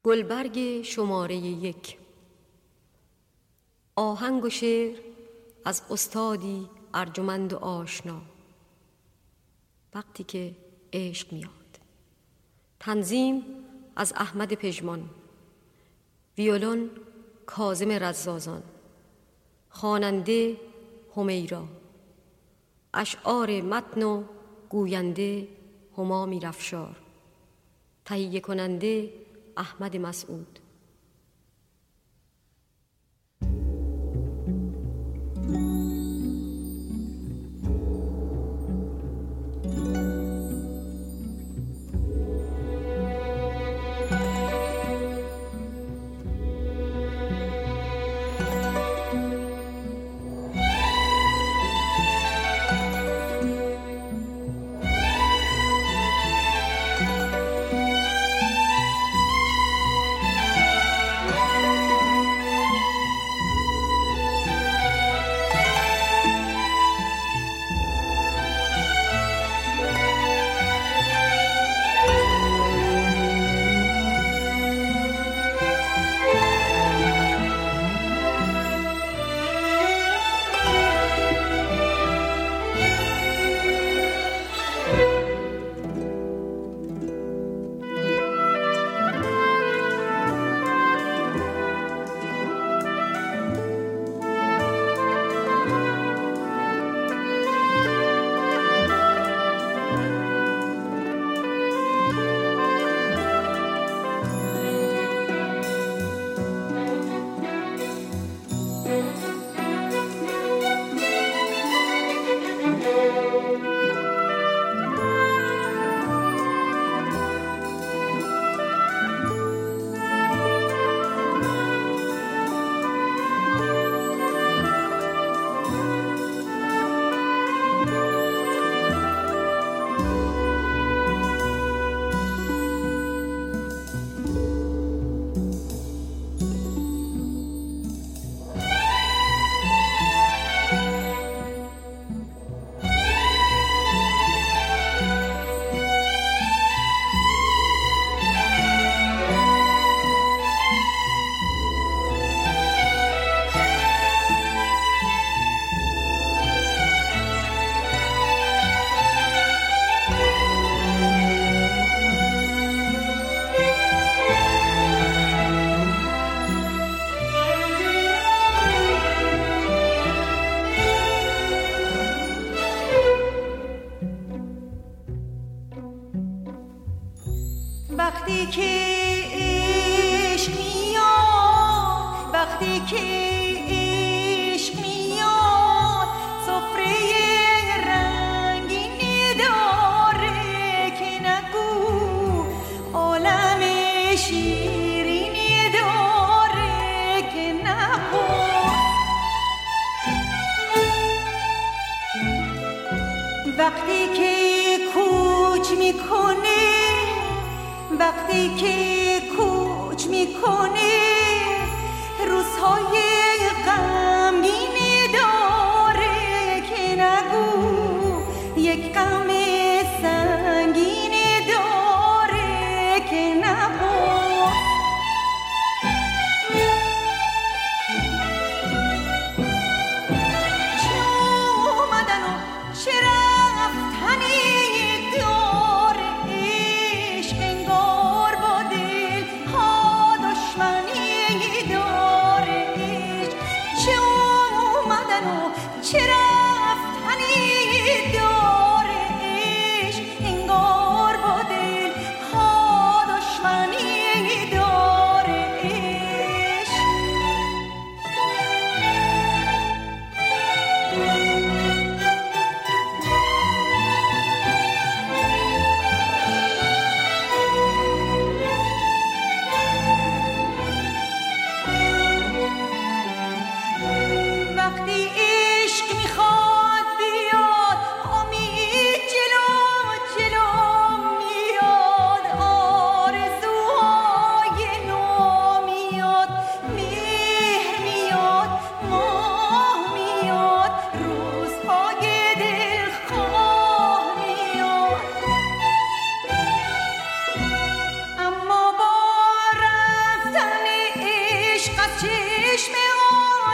گلبرگ شماره 1. آهنگ و شعر از استادی ارجمند و آشنا. وقتی که عشق میاد. تنظیم از احمد پژمان. ویولون کاظم رزازان. خواننده همیرا. اشعار متن و گوینده هما میرافشار. تهیه کننده احمد مسعود. وقتی که عشق میاد، وقتی که عشق میاد، سفره رنگینی داره که نگو، عالم شیرینی داره که نخور. وقتی که کوچ میکنه، وقتی که کوچ میکنه، روزهای غمگینی داره که نگو، یک غم سنگینی داره که نبود. چه اومدن و چه رفتنی چه رفتنی داره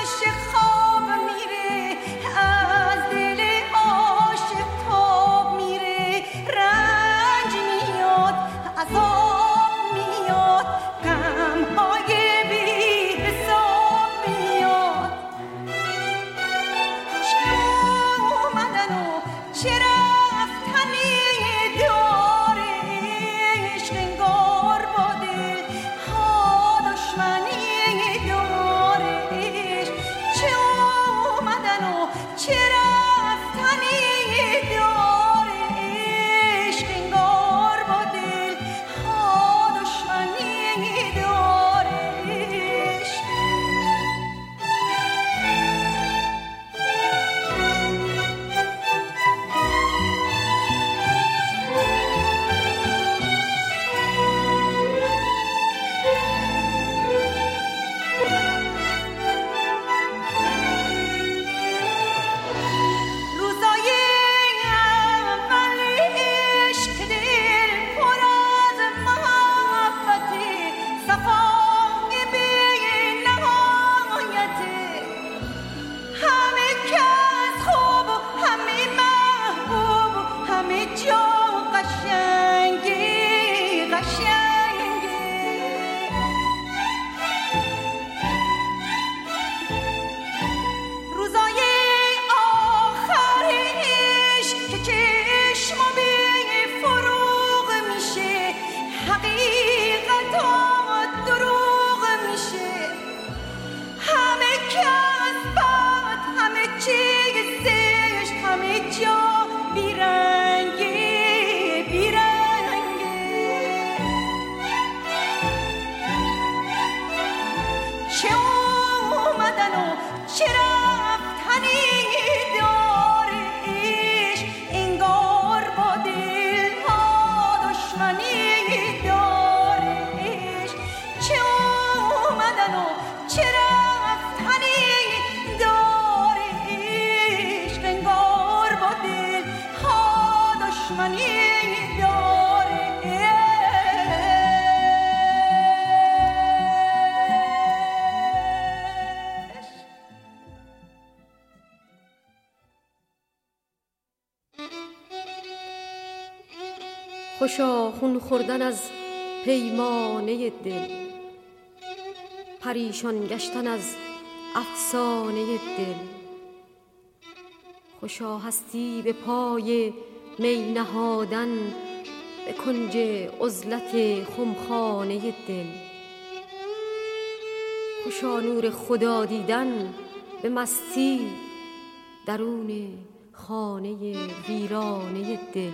خوشا خون خوردن از پیمانه دل، پریشان گشتن از افسانه دل. خوشا هستی به پای می نهادن، به کنج عزلت خمخانه دل. خوشا نور خدا دیدن به مستی، درون خانه ویرانه دل.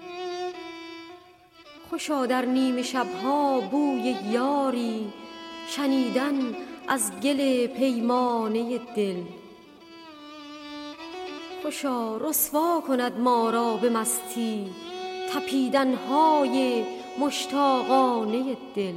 خوشا در نیمه شبها بوی یاری، شنیدن از گل پیمانه دل. خوشا رسوا کند ما را به مستی، تپیدن‌های مشتاقانه دل.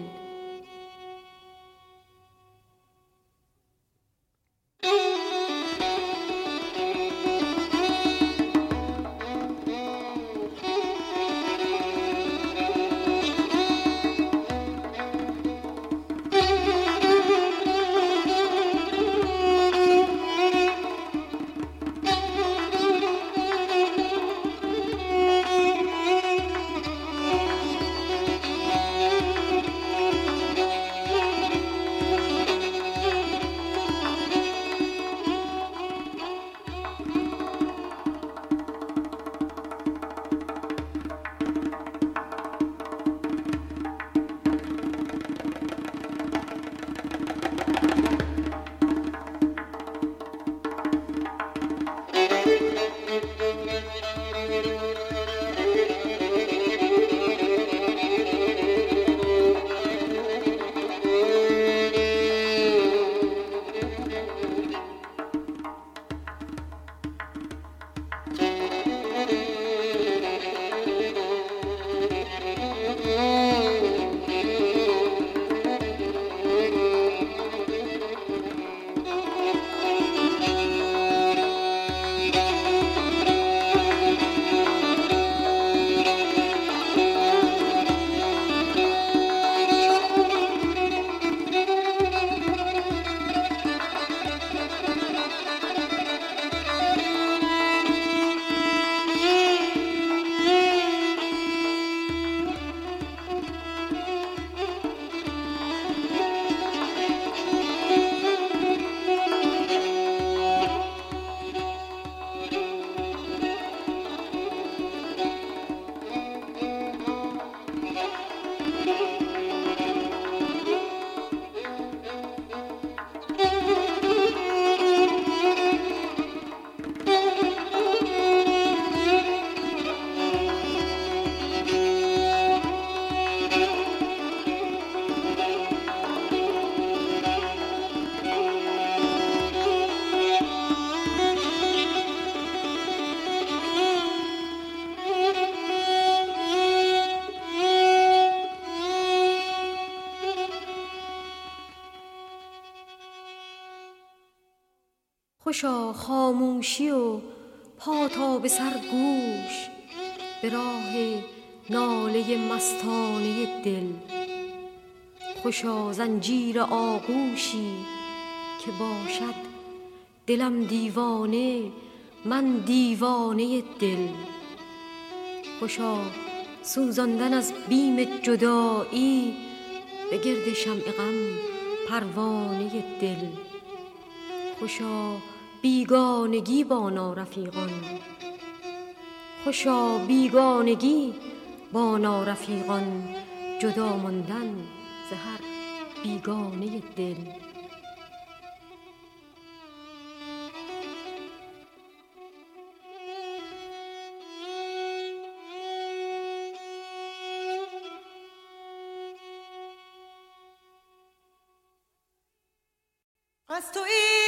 خوشا خاموشی و پا تا به سر گوش به راه ناله مستانه دل. خوشا زنجیر آغوشی که باشد دلم دیوانه من دیوانه دل. خوشا سوزاندن از بیم جدایی به گرد شمع غم پروانه دل. خوشا بیگانگی با نارفیقان، خوشا بیگانگی با نارفیقان، جدا ماندن ز هر بیگانه دل. از تو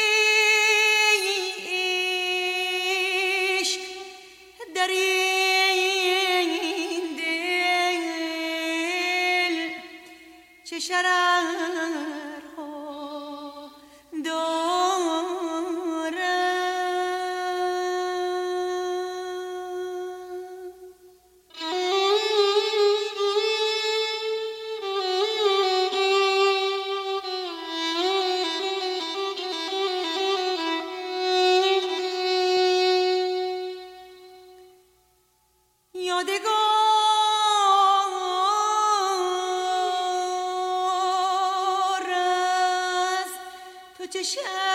عشق در این دل چه شررها یادگار از تو چه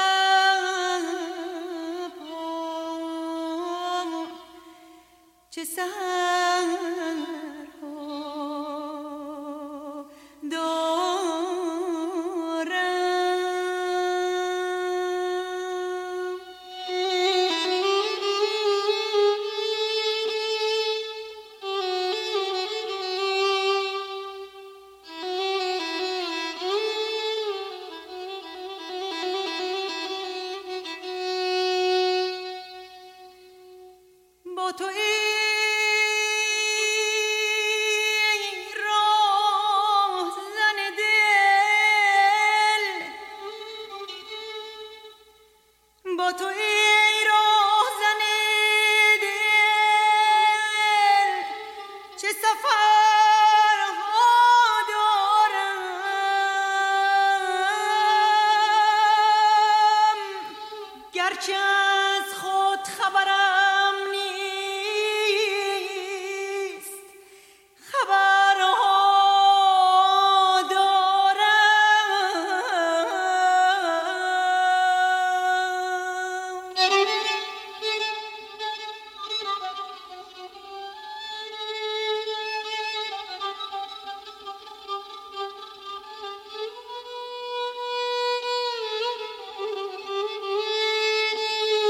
شب‌ها چه سحرها دارم. با تو ای راهزن دل، با تو ای راهزن دل چه سفرها دارم. گرچه از خود خبرم نیست خبرها دارم.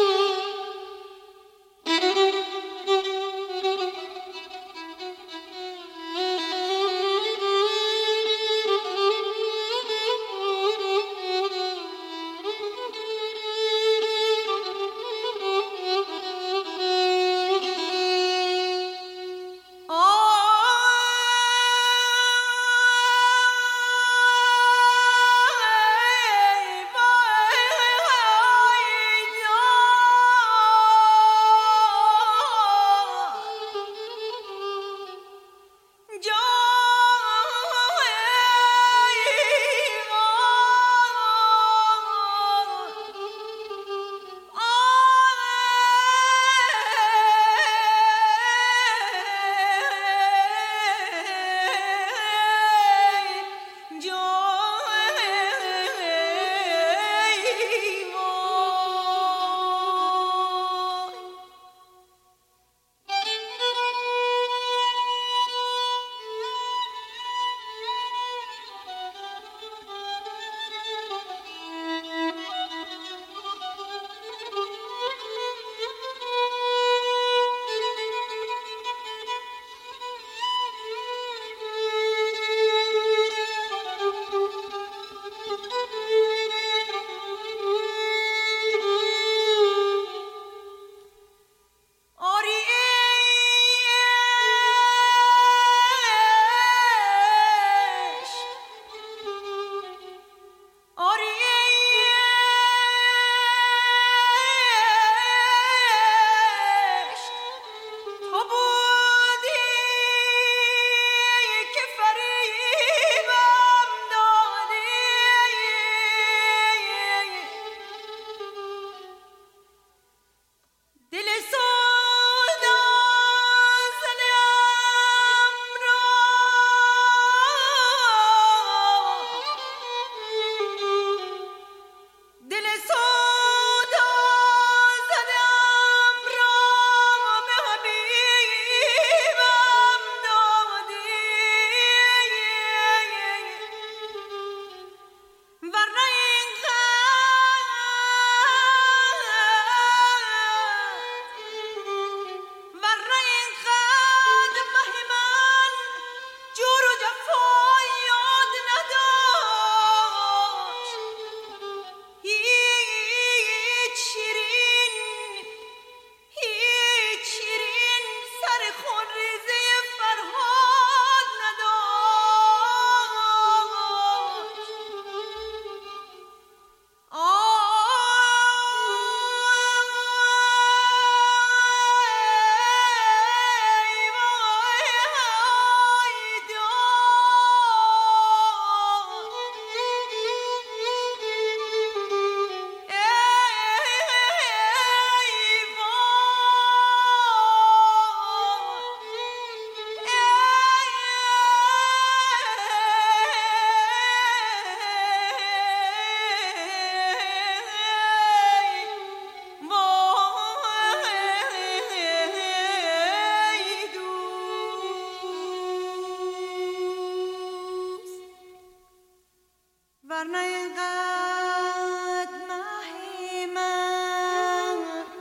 ورنه اینقدر مهی من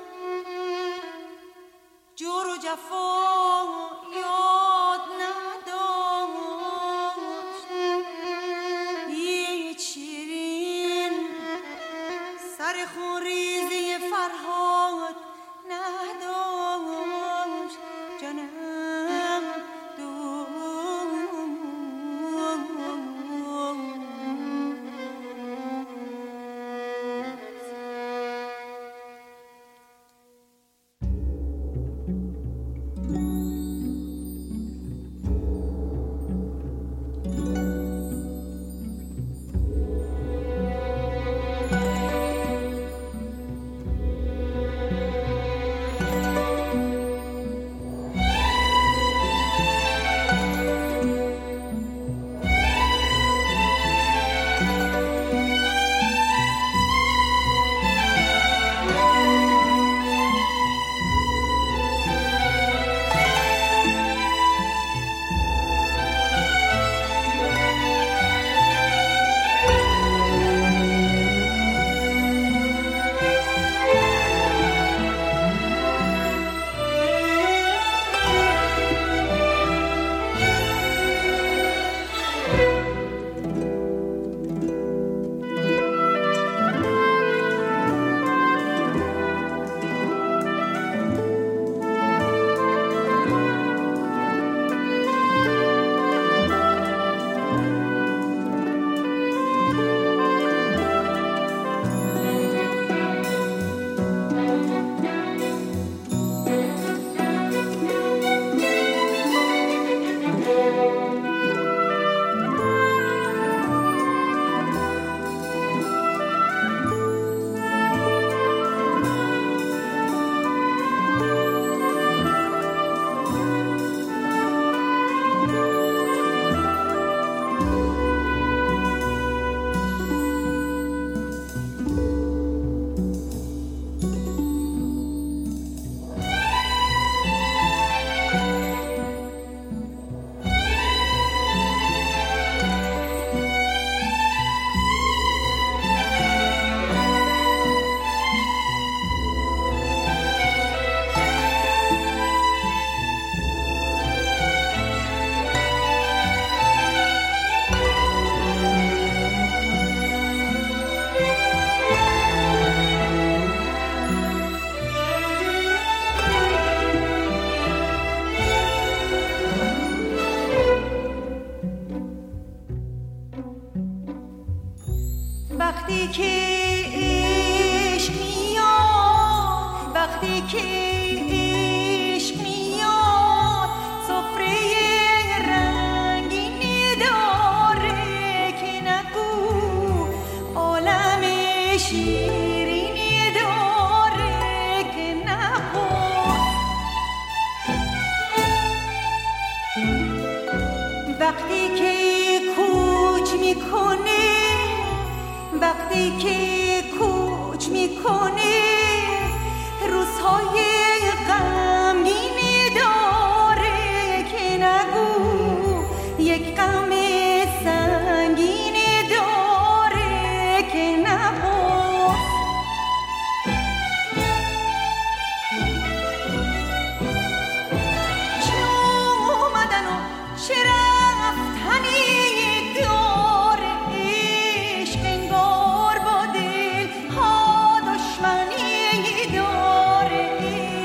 جور و جفا یاد نداشت، یه شیرین سر خونریزی فرهاد نداشت جانم. وقتی که عشق میاد، وقتی که عشق میاد، سفره رنگینی داره که نگو، عالم شیرینی داره که نخور. وقتی که کوچ میکنه، وقتی که کوچ میکنه، روزهای غمگینی داره که نگو، یک غم سنگینی داره که نبود. چه اومدن و چه رفتنی داره، عشق انگار با دل ها دشمنی داره.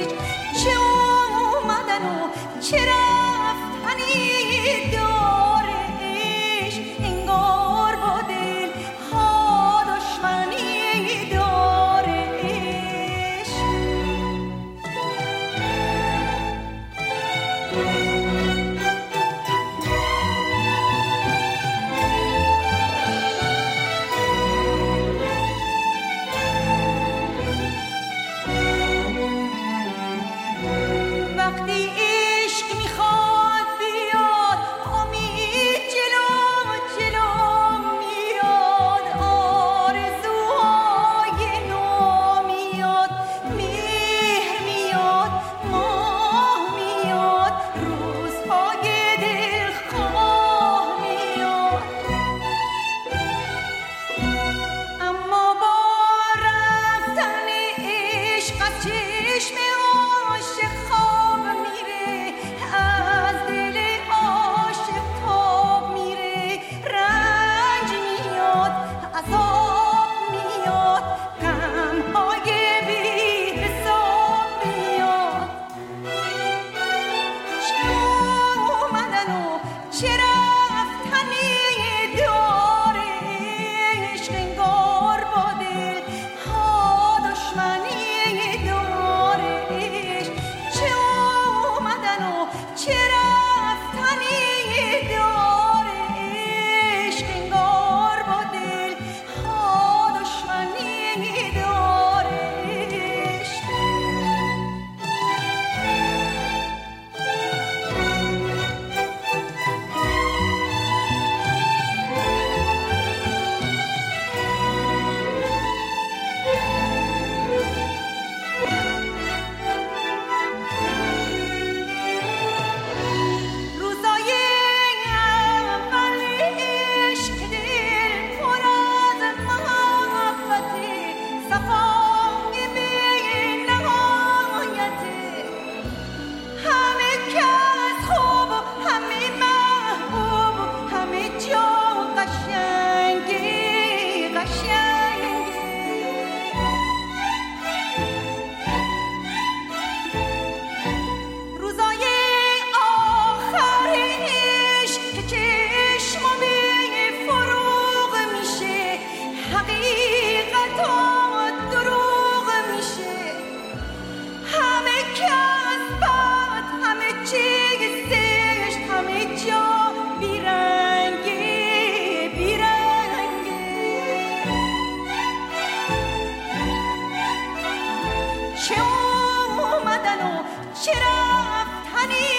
چه رفتنی